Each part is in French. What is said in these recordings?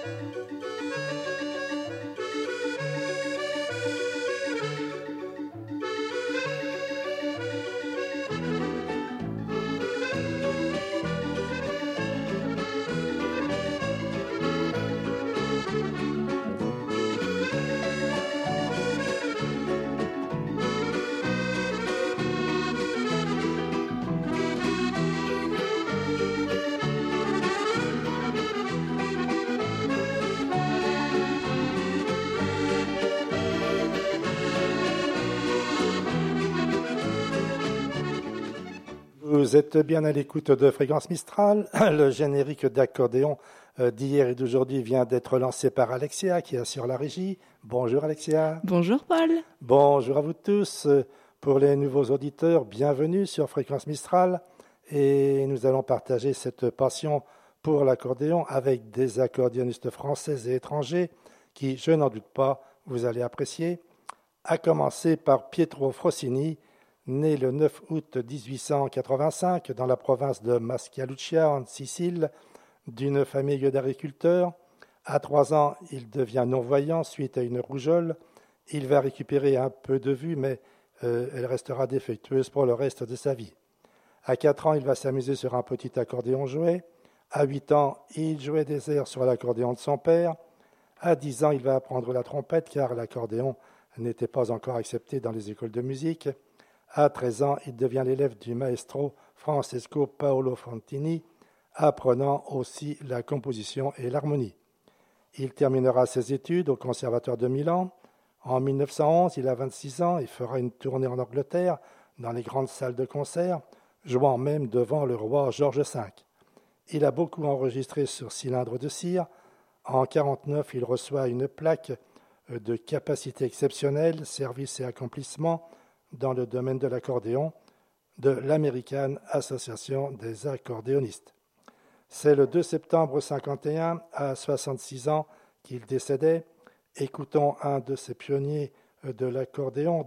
Vous êtes bien à l'écoute de Fréquence Mistral. Le générique d'accordéon d'hier et d'aujourd'hui vient d'être lancé par Alexia qui assure la régie. Bonjour Alexia. Bonjour Paul. Bonjour à vous tous. Pour les nouveaux auditeurs, bienvenue sur Fréquence Mistral. Et nous allons partager cette passion pour l'accordéon avec des accordéonistes français et étrangers qui, je n'en doute pas, vous allez apprécier. À commencer par Pietro Frosini, né le 9 août 1885 dans la province de Mascalucia, en Sicile, d'une famille d'agriculteurs. À 3 ans, il devient non-voyant suite à une rougeole. Il va récupérer un peu de vue, mais elle restera défectueuse pour le reste de sa vie. À 4 ans, il va s'amuser sur un petit accordéon jouet. À 8 ans, il jouait des airs sur l'accordéon de son père. À 10 ans, il va apprendre la trompette, car l'accordéon n'était pas encore accepté dans les écoles de musique. À 13 ans, il devient l'élève du maestro Francesco Paolo Frontini, apprenant aussi la composition et l'harmonie. Il terminera ses études au Conservatoire de Milan. En 1911, il a 26 ans et fera une tournée en Angleterre dans les grandes salles de concert, jouant même devant le roi George V. Il a beaucoup enregistré sur cylindre de cire. En 1949, il reçoit une plaque de capacité exceptionnelle, service et accomplissement dans le domaine de l'accordéon de l'American Association des accordéonistes. C'est le 2 septembre 1951, à 66 ans, qu'il décédait. Écoutons un de ces pionniers de l'accordéon,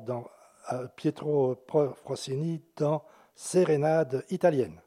Pietro Frosini, dans Sérénade italienne.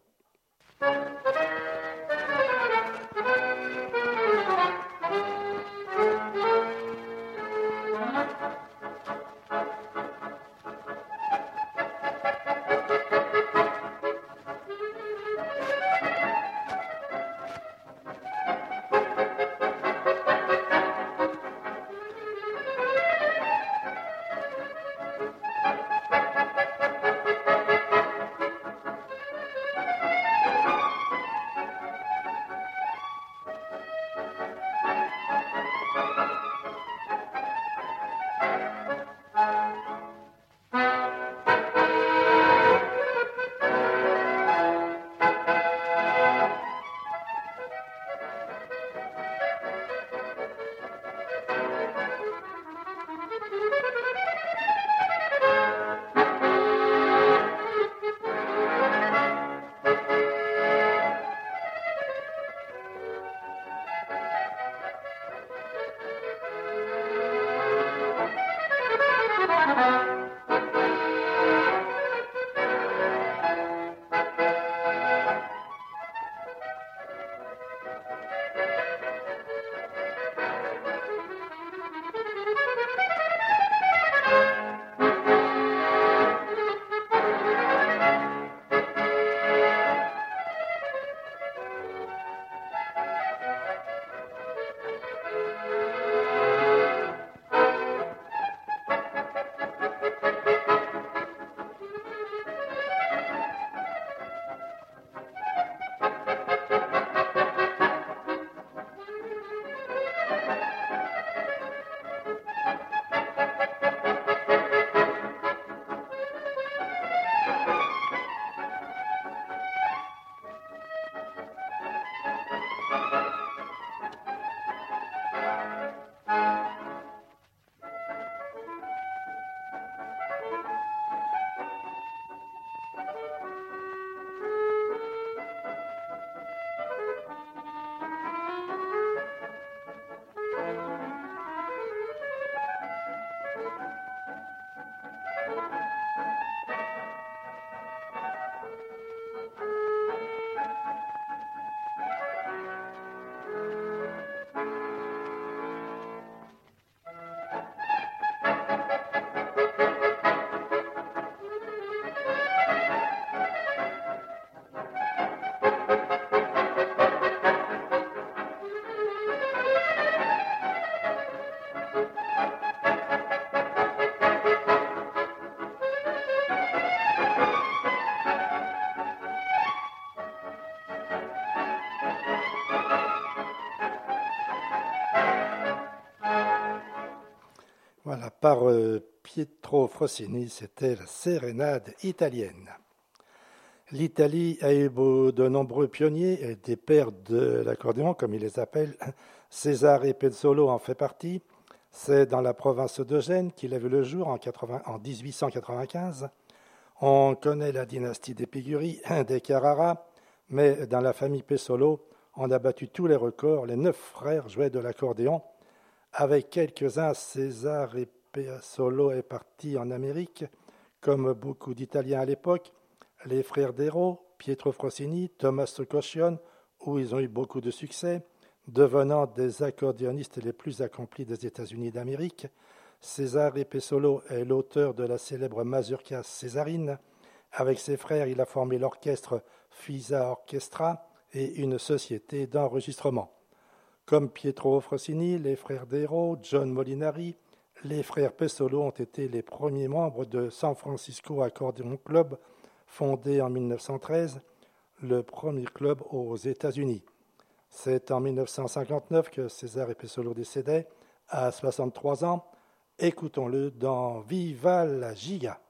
Voilà, par Pietro Frosini, c'était la sérénade italienne. L'Italie a eu de nombreux pionniers, et des pères de l'accordéon, comme ils les appellent. Cesare Pezzolo en fait partie. C'est dans la province de Gênes qu'il a vu le jour en 1895. On connaît la dynastie des Piguri, des Carrara, mais dans la famille Pezzolo, on a battu tous les records. Les 9 frères jouaient de l'accordéon. Avec quelques-uns, Cesare Pezzolo est parti en Amérique, comme beaucoup d'Italiens à l'époque. Les frères Dero, Pietro Frosini, Tommaso Coscione, où ils ont eu beaucoup de succès, devenant des accordéonistes les plus accomplis des États-Unis d'Amérique. Cesare Pezzolo est l'auteur de la célèbre Mazurka Césarine. Avec ses frères, il a formé l'orchestre Fisa Orchestra et une société d'enregistrement. Comme Pietro Frosini, les frères Dero, John Molinari, les frères Pezzolo ont été les premiers membres de San Francisco Accordion Club, fondé en 1913, le premier club aux États-Unis. C'est en 1959 que Cesare Pezzolo décédait, à 63 ans. Écoutons-le dans Viva la Giga.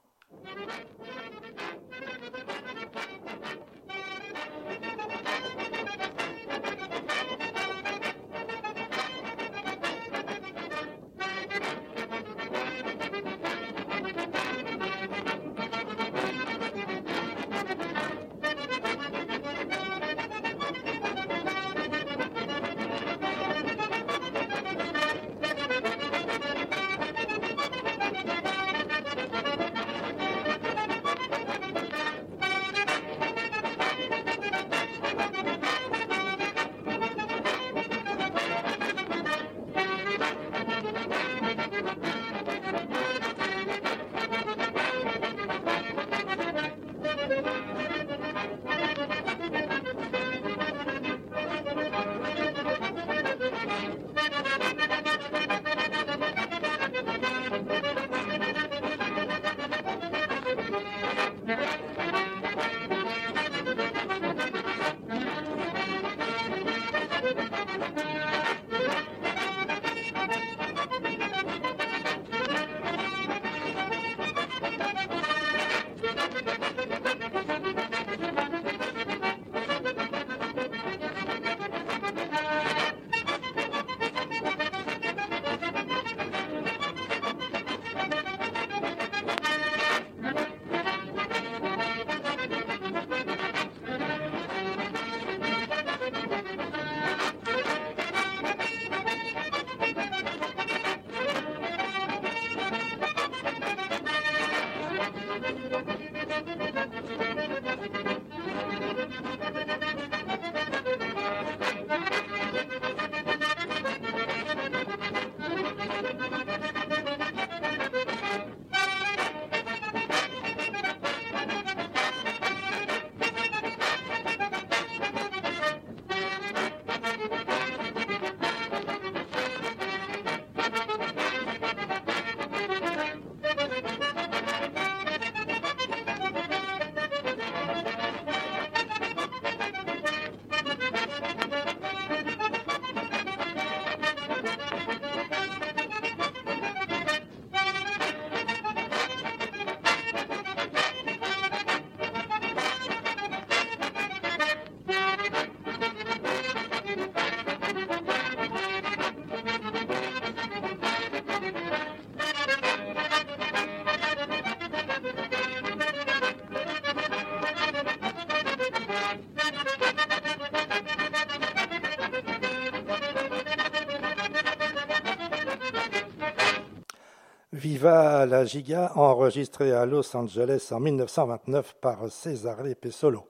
Viva la Giga, enregistré à Los Angeles en 1929 par Cesare Pezzolo.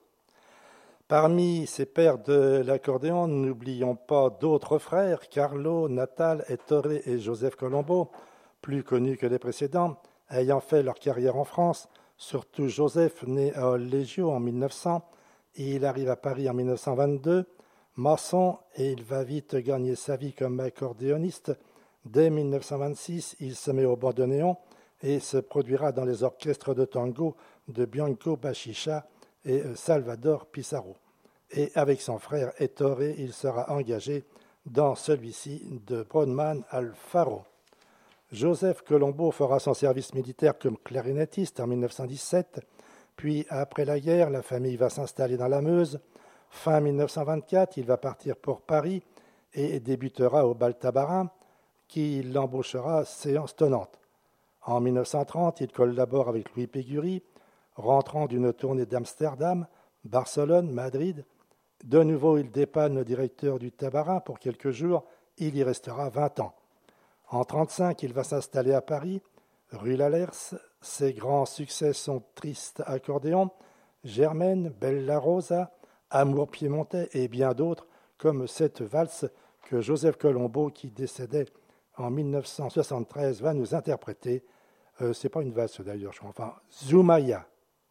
Parmi ses pères de l'accordéon, n'oublions pas d'autres frères, Carlo, Natal, Ettore et Joseph Colombo, plus connus que les précédents, ayant fait leur carrière en France, surtout Joseph, né à Olleggio en 1900, et il arrive à Paris en 1922, maçon, et il va vite gagner sa vie comme accordéoniste. Dès 1926, il se met au bandoneon et se produira dans les orchestres de tango de Bianco Bachicha et Salvador Pissarro. Et avec son frère Ettore, il sera engagé dans celui-ci de Bronman Alfaro. Joseph Colombo fera son service militaire comme clarinettiste en 1917, puis après la guerre, la famille va s'installer dans la Meuse. Fin 1924, il va partir pour Paris et débutera au Bal Tabarin, qui l'embauchera séance tenante. En 1930, il collabore avec Louis Pégury, rentrant d'une tournée d'Amsterdam, Barcelone, Madrid. De nouveau, il dépanne le directeur du Tabarin pour quelques jours. Il y restera 20 ans. En 1935, il va s'installer à Paris, rue Lallers. Ses grands succès sont Triste accordéon, Germaine, Bella Rosa, Amour piémontais et bien d'autres, comme cette valse que Joseph Colombo, qui décédait en 1973, va nous interpréter. C'est pas une valse d'ailleurs, je crois. Enfin, Zoumaya.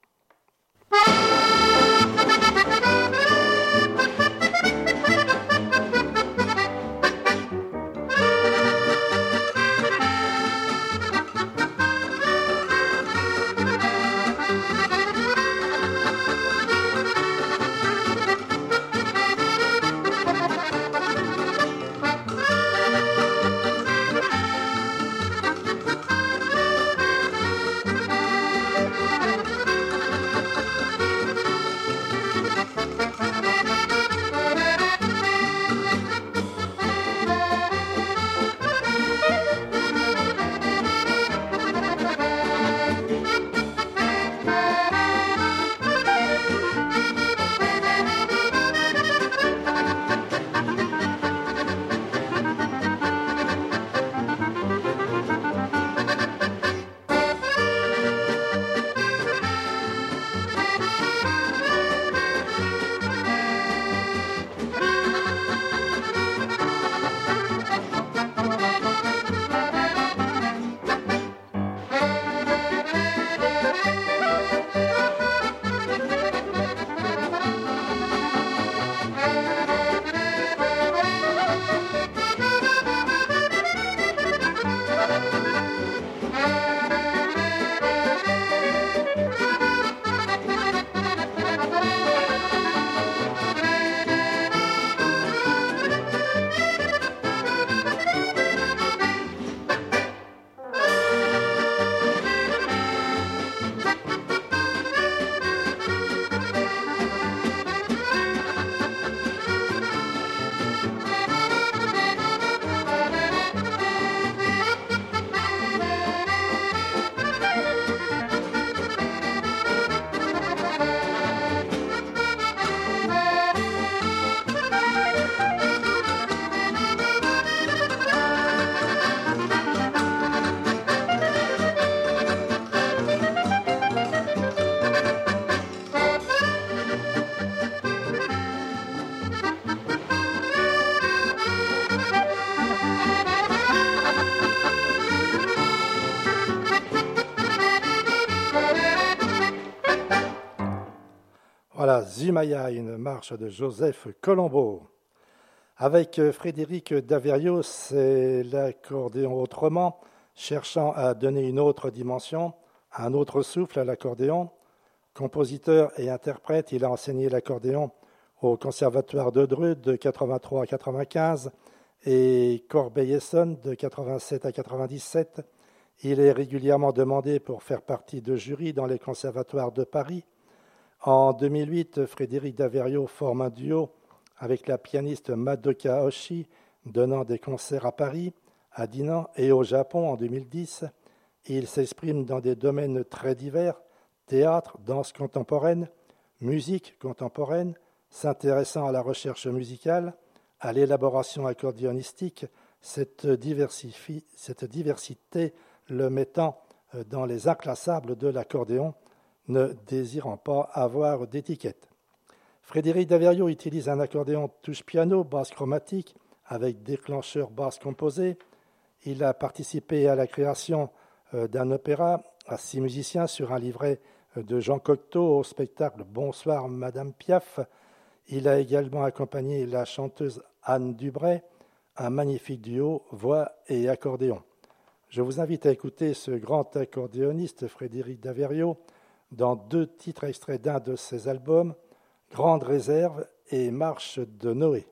Voilà, Zumaya, une marche de Joseph Colombo. Avec Frédéric Daverio, c'est l'accordéon autrement, cherchant à donner une autre dimension, un autre souffle à l'accordéon. Compositeur et interprète, il a enseigné l'accordéon au Conservatoire de Dreux de 83 à 95 et Corbeil-Essonnes de 87 à 97. Il est régulièrement demandé pour faire partie de jury dans les conservatoires de Paris. En 2008, Frédéric Daverio forme un duo avec la pianiste Madoka Oshii, donnant des concerts à Paris, à Dinan et au Japon en 2010. Il s'exprime dans des domaines très divers, théâtre, danse contemporaine, musique contemporaine, s'intéressant à la recherche musicale, à l'élaboration accordéonistique, cette diversité le mettant dans les inclassables de l'accordéon, ne désirant pas avoir d'étiquette. Frédéric Daverio utilise un accordéon touche-piano, basse chromatique, avec déclencheur basse composée. Il a participé à la création d'un opéra à 6 musiciens sur un livret de Jean Cocteau au spectacle Bonsoir Madame Piaf. Il a également accompagné la chanteuse Anne Dubray, un magnifique duo voix et accordéon. Je vous invite à écouter ce grand accordéoniste Frédéric Daverio dans 2 titres extraits d'un de ses albums, Grande Réserve et Marche de Noé.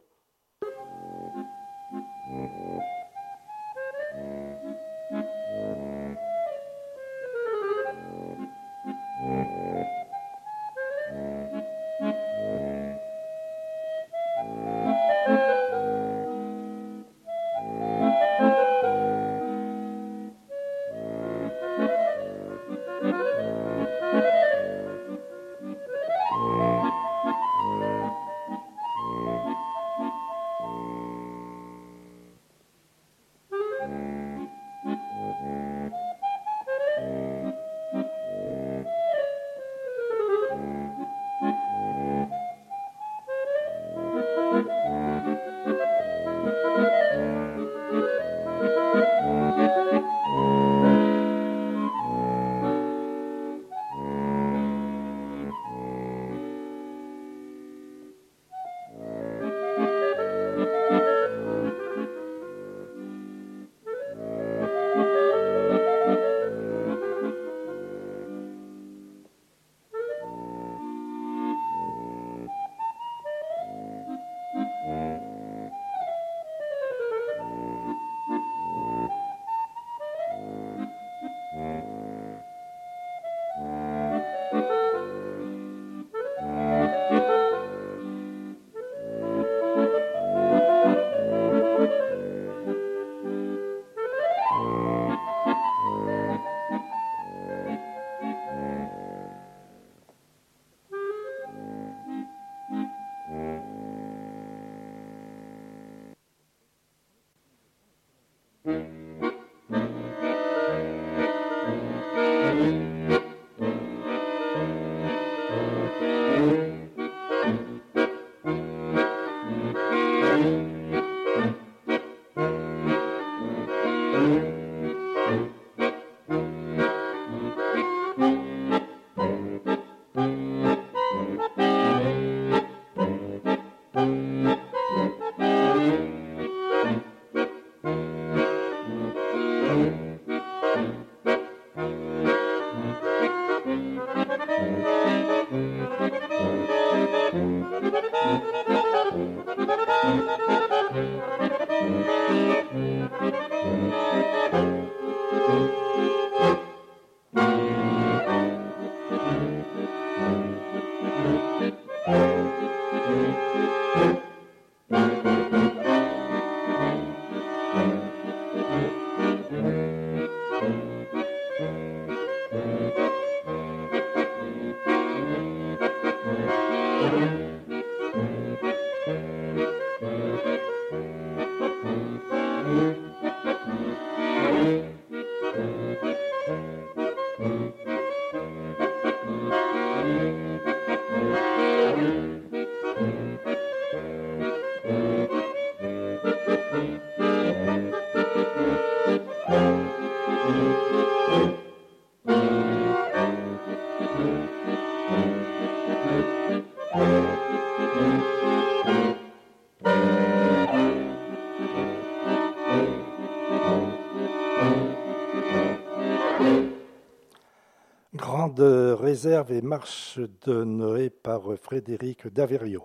Grande réserve et marche de Noé par Frédéric Daverio.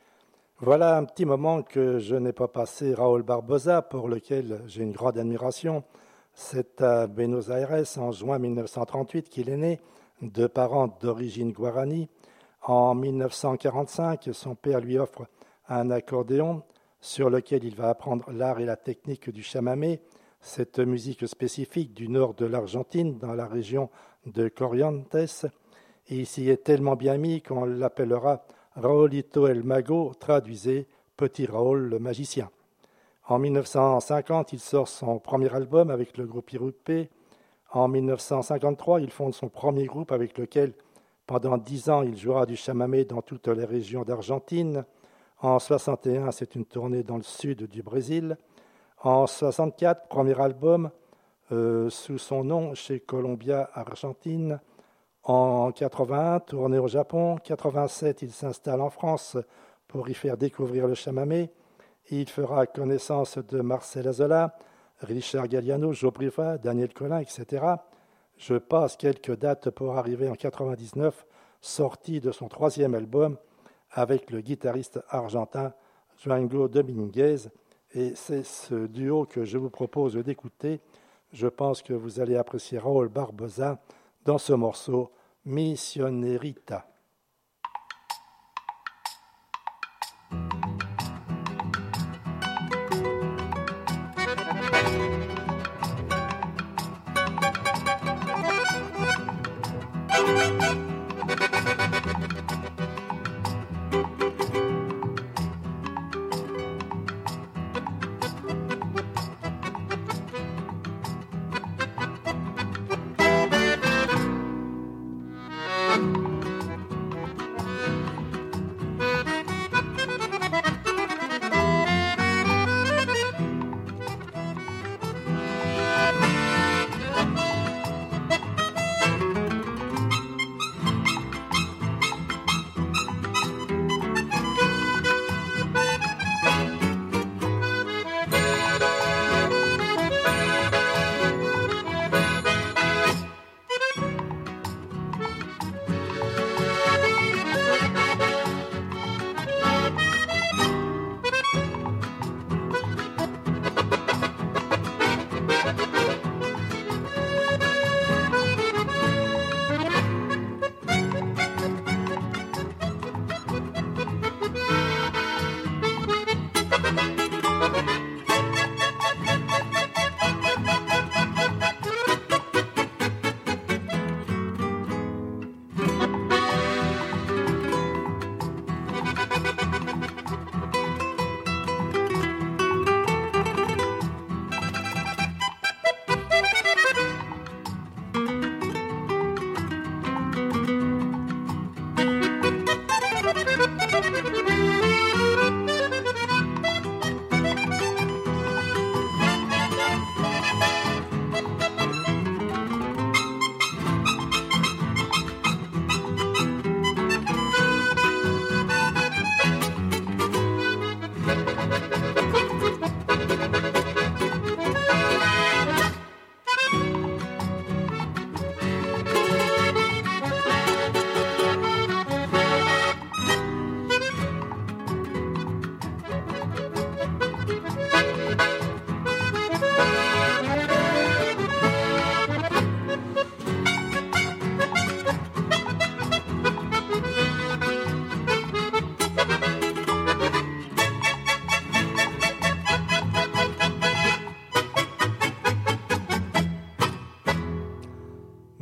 Voilà un petit moment que je n'ai pas passé Raoul Barbosa, pour lequel j'ai une grande admiration. C'est à Buenos Aires, en juin 1938, qu'il est né, de parents d'origine guarani. En 1945, son père lui offre un accordéon sur lequel il va apprendre l'art et la technique du chamamé, cette musique spécifique du nord de l'Argentine, dans la région de Corrientes. Et il s'y est tellement bien mis qu'on l'appellera Raulito el Mago, traduisez Petit Raoul le magicien. En 1950, il sort son premier album avec le groupe Irupé. En 1953, il fonde son premier groupe avec lequel, pendant 10 ans, il jouera du chamamé dans toutes les régions d'Argentine. En 1961, c'est une tournée dans le sud du Brésil. En 1964, premier album sous son nom chez Columbia Argentine. En 1981, tournée au Japon. En 1987, il s'installe en France pour y faire découvrir le chamamé. Il fera connaissance de Marcel Azola, Richard Galliano, Joe Priva, Daniel Colin, etc. Je passe quelques dates pour arriver en 1999, sortie de son troisième album avec le guitariste argentin Django Dominguez. Et c'est ce duo que je vous propose d'écouter. Je pense que vous allez apprécier Raoul Barbosa dans ce morceau Misionerita.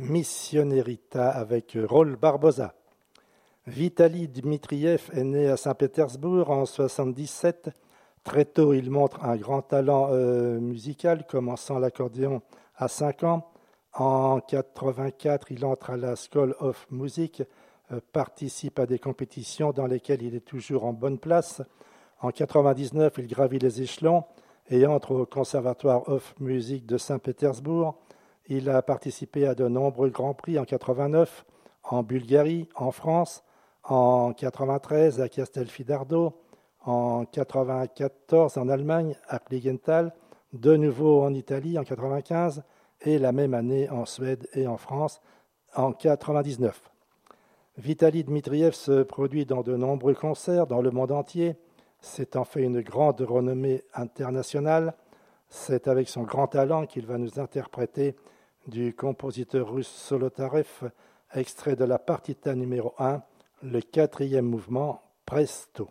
Missionerita avec Raoul Barbosa. Vitali Dmitriev est né à Saint-Pétersbourg en 1977. Très tôt, il montre un grand talent musical, commençant l'accordéon à 5 ans. En 1984, il entre à la School of Music, participe à des compétitions dans lesquelles il est toujours en bonne place. En 1999, il gravit les échelons et entre au Conservatoire of Music de Saint-Pétersbourg. Il a participé à de nombreux grands prix en 1989, en Bulgarie, en France, en 1993 à Castelfidardo, en 1994 en Allemagne à Kligenthal, de nouveau en Italie en 1995 et la même année en Suède et en France en 1999. Vitali Dmitriev se produit dans de nombreux concerts dans le monde entier. C'est en fait une grande renommée internationale. C'est avec son grand talent qu'il va nous interpréter du compositeur russe Solotarev, extrait de la partita numéro 1, le 4e mouvement, Presto.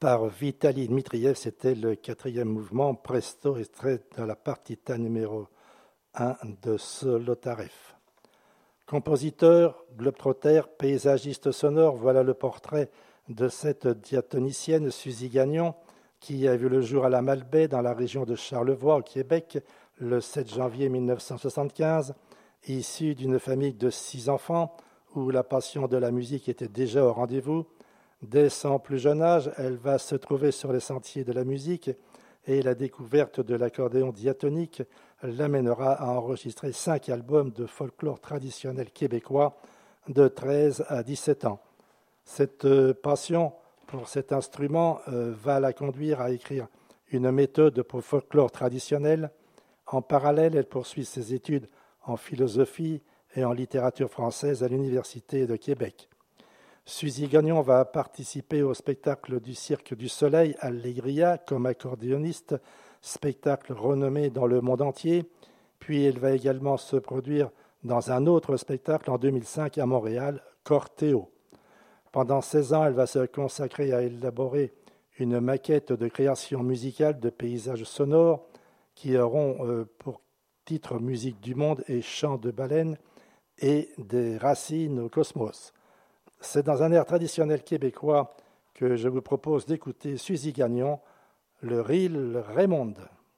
par Vitaly Dmitriev. C'était le 4e mouvement, Presto, extrait de la partita numéro 1 de Zolotarev. Compositeur, globetrotter, paysagiste sonore, voilà le portrait de cette diatonicienne Suzy Gagnon qui a vu le jour à la Malbaie dans la région de Charlevoix au Québec le 7 janvier 1975. Issue d'une famille de 6 enfants où la passion de la musique était déjà au rendez-vous, dès son plus jeune âge, elle va se trouver sur les sentiers de la musique et la découverte de l'accordéon diatonique l'amènera à enregistrer 5 albums de folklore traditionnel québécois de 13 à 17 ans. Cette passion pour cet instrument va la conduire à écrire une méthode pour folklore traditionnel. En parallèle, elle poursuit ses études en philosophie et en littérature française à l'Université de Québec. Suzy Gagnon va participer au spectacle du Cirque du Soleil Allegria comme accordéoniste, spectacle renommé dans le monde entier. Puis elle va également se produire dans un autre spectacle en 2005 à Montréal, Cortéo. Pendant 16 ans, elle va se consacrer à élaborer une maquette de création musicale de paysages sonores qui auront pour titre Musique du monde et Chant de baleine et des racines au cosmos. C'est dans un air traditionnel québécois que je vous propose d'écouter Suzy Gagnon, le Ril Raymonde.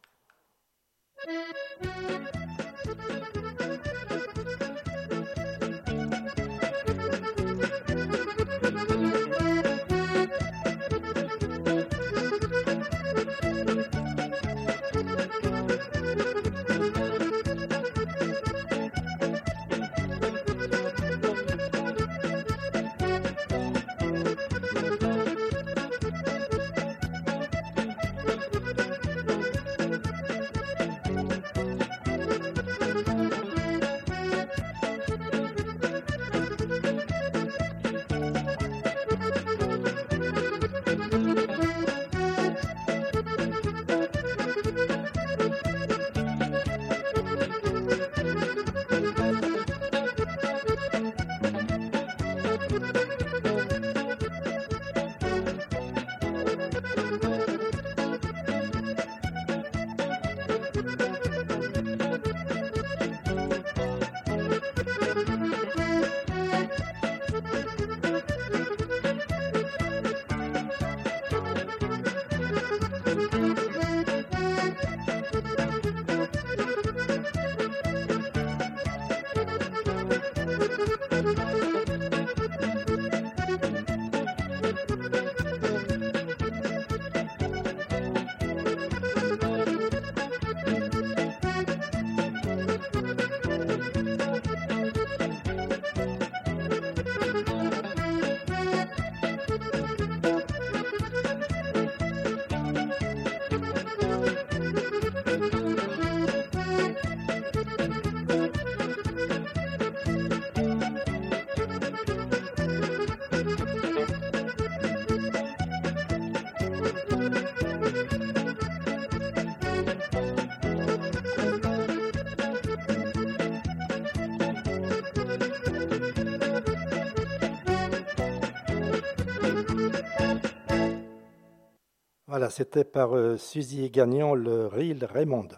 Voilà, c'était par Suzy Gagnon, le Ril Raymonde.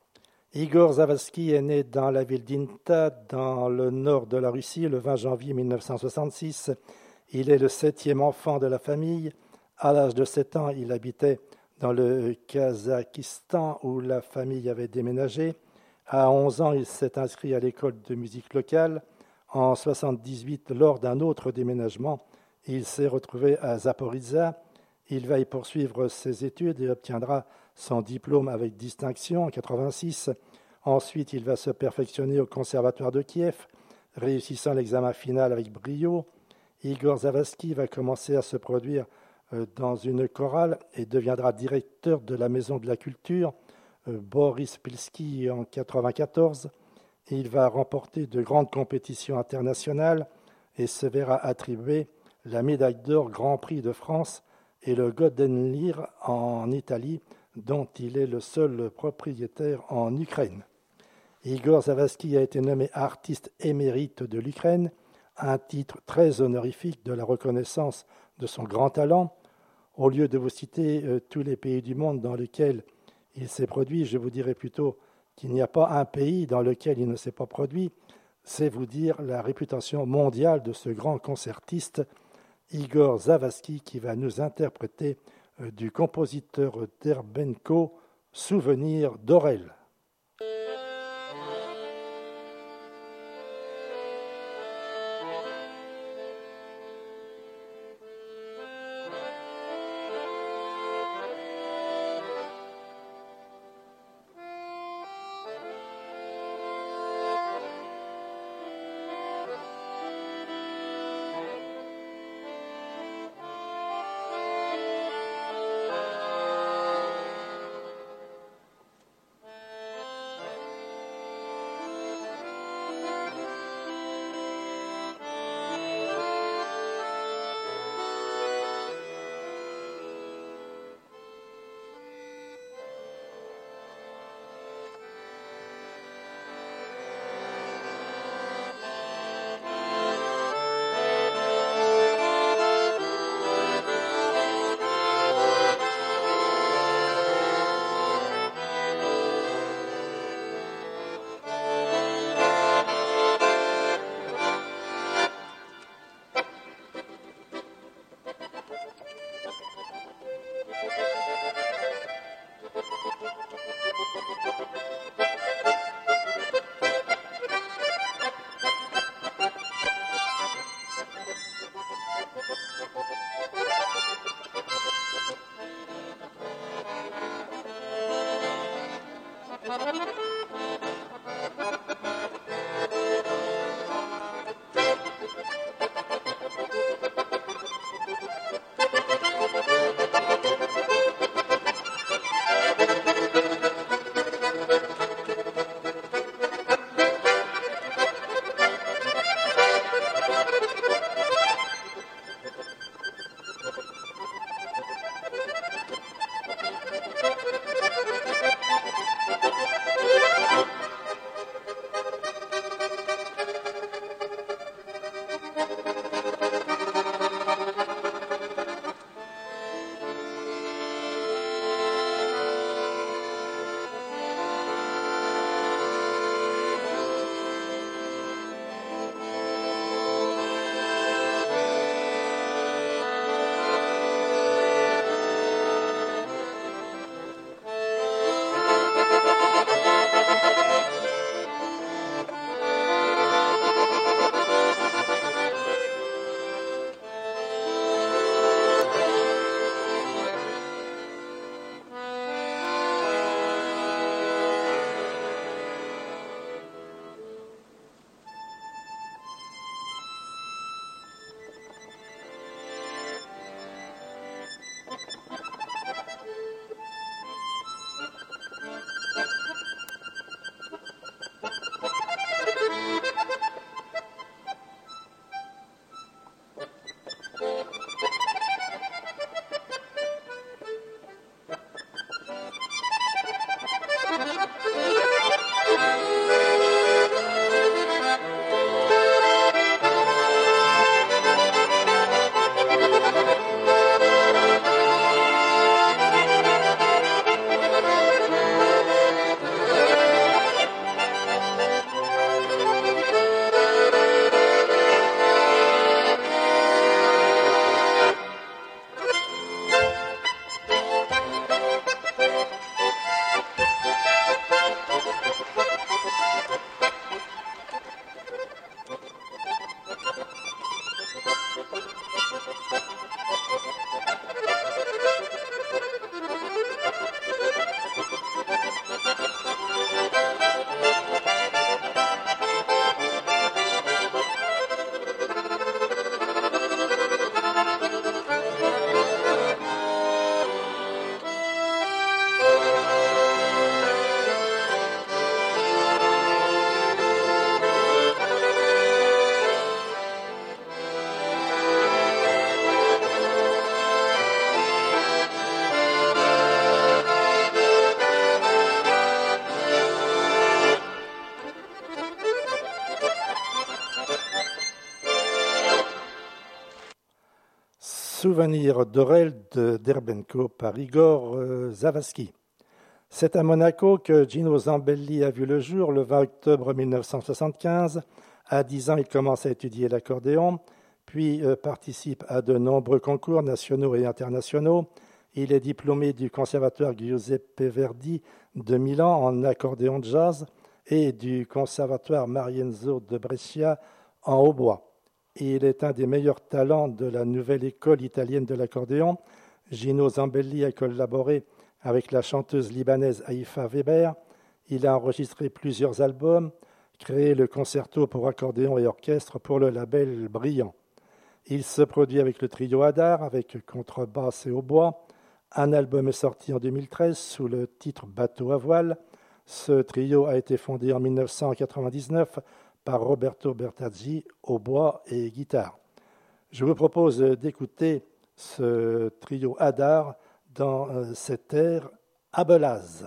Igor Zavalsky est né dans la ville d'Inta, dans le nord de la Russie, le 20 janvier 1966. Il est le 7e enfant de la famille. À l'âge de 7 ans, il habitait dans le Kazakhstan où la famille avait déménagé. À 11 ans, il s'est inscrit à l'école de musique locale. En 1978, lors d'un autre déménagement, il s'est retrouvé à Zaporizhzhia. Il va y poursuivre ses études et obtiendra son diplôme avec distinction en 1986. Ensuite, il va se perfectionner au Conservatoire de Kiev, réussissant l'examen final avec brio. Igor Zavalsky va commencer à se produire dans une chorale et deviendra directeur de la Maison de la Culture, Boris Pilski, en 1994. Il va remporter de grandes compétitions internationales et se verra attribuer la médaille d'or Grand Prix de France et le Golden Lyre en Italie, dont il est le seul propriétaire en Ukraine. Igor Zavalsky a été nommé artiste émérite de l'Ukraine, un titre très honorifique de la reconnaissance de son grand talent. Au lieu de vous citer tous les pays du monde dans lesquels il s'est produit, je vous dirais plutôt qu'il n'y a pas un pays dans lequel il ne s'est pas produit. C'est vous dire la réputation mondiale de ce grand concertiste, Igor Zavatsky, qui va nous interpréter du compositeur Derbenko, Souvenir d'Aurel. Souvenir d'Aurel de Derbenko par Igor Zavadski. C'est à Monaco que Gino Zambelli a vu le jour le 20 octobre 1975. À 10 ans, il commence à étudier l'accordéon, puis participe à de nombreux concours nationaux et internationaux. Il est diplômé du conservatoire Giuseppe Verdi de Milan en accordéon de jazz et du conservatoire Marienzo de Brescia en hautbois. Il est un des meilleurs talents de la nouvelle école italienne de l'accordéon. Gino Zambelli a collaboré avec la chanteuse libanaise Haïfa Weber. Il a enregistré plusieurs albums, créé le concerto pour accordéon et orchestre pour le label Brillant. Il se produit avec le trio Hadar, avec contrebasse et hautbois. Un album est sorti en 2013 sous le titre Bateau à voile. Ce trio a été fondé en 1999 par Roberto Bertazzi, hautbois et guitare. Je vous propose d'écouter ce trio Hadar dans cet air Abelaz.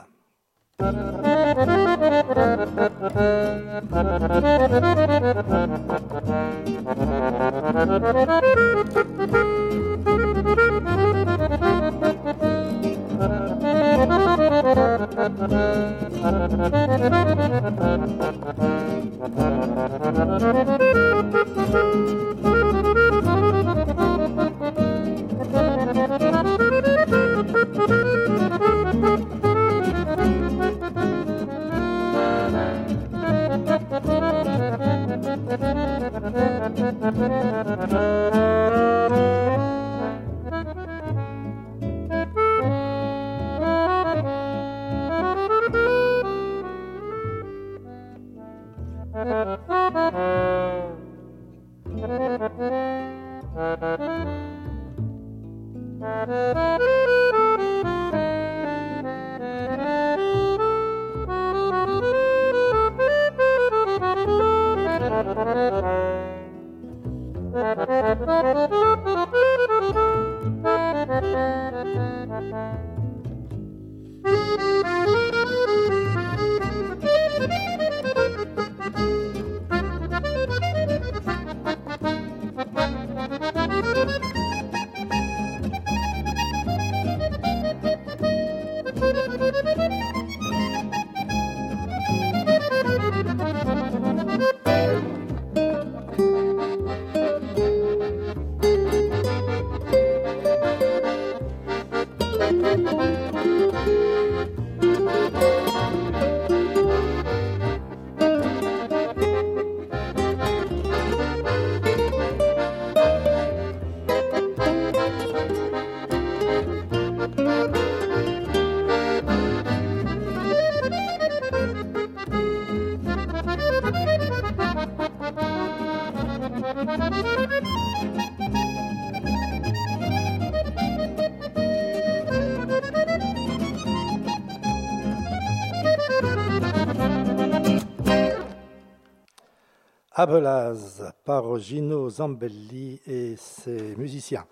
Abelaz par Gino Zambelli et ses musiciens.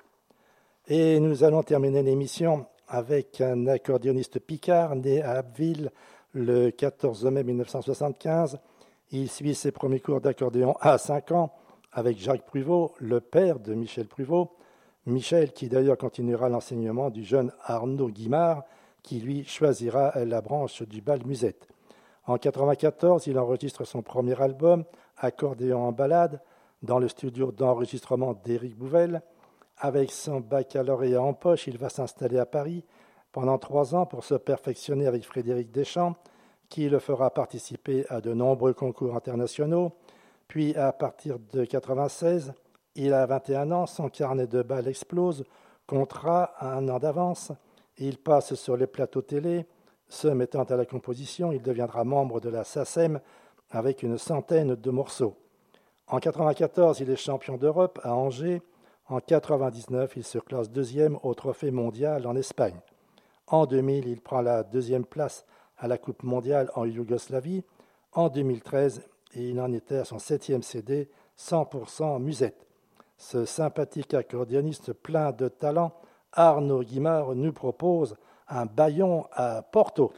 Et nous allons terminer l'émission avec un accordéoniste picard né à Abbeville le 14 mai 1975. Il suit ses premiers cours d'accordéon à 5 ans avec Jacques Pruvot, le père de Michel Pruvot. Michel qui d'ailleurs continuera l'enseignement du jeune Arnaud Guimard qui lui choisira la branche du bal musette. En 1994, il enregistre son premier album, Accordéon en balade, dans le studio d'enregistrement d'Éric Bouvel. Avec son baccalauréat en poche, il va s'installer à Paris pendant 3 ans pour se perfectionner avec Frédéric Deschamps, qui le fera participer à de nombreux concours internationaux. Puis, à partir de 1996, il a 21 ans, son carnet de balles explose, contrat à 1 an d'avance. Il passe sur les plateaux télé. Se mettant à la composition, il deviendra membre de la SACEM avec une centaine de morceaux. En 1994, il est champion d'Europe à Angers. En 1999, il se classe 2e au Trophée mondial en Espagne. En 2000, il prend la 2e place à la Coupe mondiale en Yougoslavie. En 2013, il en était à son 7e CD, 100% musette. Ce sympathique accordéoniste plein de talent, Arnaud Guimard, nous propose un bâillon à Porto.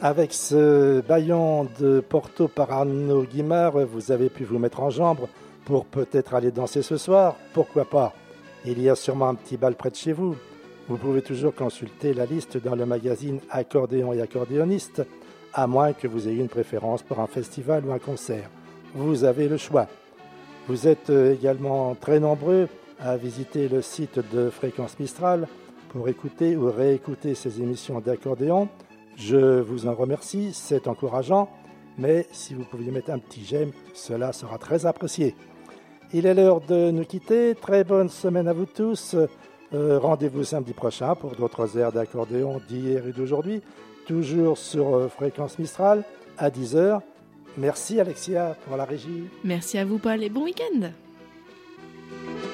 Avec ce baillon de Porto par Arnaud Guimard, vous avez pu vous mettre en jambe pour peut-être aller danser ce soir. Pourquoi pas? Il y a sûrement un petit bal près de chez vous. Vous pouvez toujours consulter la liste dans le magazine Accordéon et Accordéoniste, à moins que vous ayez une préférence pour un festival ou un concert. Vous avez le choix. Vous êtes également très nombreux à visiter le site de Fréquence Mistral pour écouter ou réécouter ces émissions d'accordéon. Je vous en remercie, c'est encourageant, mais si vous pouviez mettre un petit j'aime, cela sera très apprécié. Il est l'heure de nous quitter. Très bonne semaine à vous tous. Rendez-vous samedi prochain pour d'autres airs d'accordéon d'hier et d'aujourd'hui, toujours sur Fréquence Mistral à 10h. Merci Alexia pour la régie. Merci à vous Paul et bon week-end.